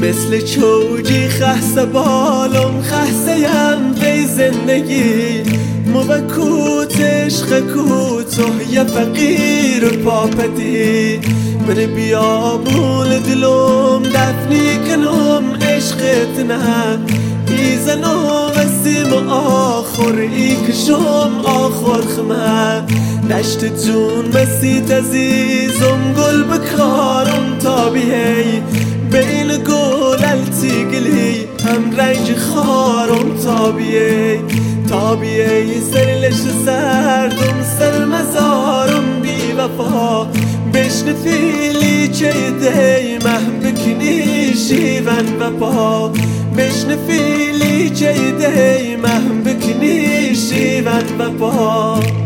مثل چوجی خسته بالم خسته یم بی زندگی موکوت عشق کوته یه فقیر پاپتی من بیابون دلم دفنی کنم عشقت نه ایزنم وسیم آخر ای کشم آخر خمه دشت جون مسیت عزیزم گل بکارم تابیهی بین گل التیگلی هم رنج خارم تابیهی سرلش سردم سر مزارم بی وفا بشنفیلی چه دی مهم بکنی شیون و پا بشنفیلی چه دی مهم بکنی شیون و پا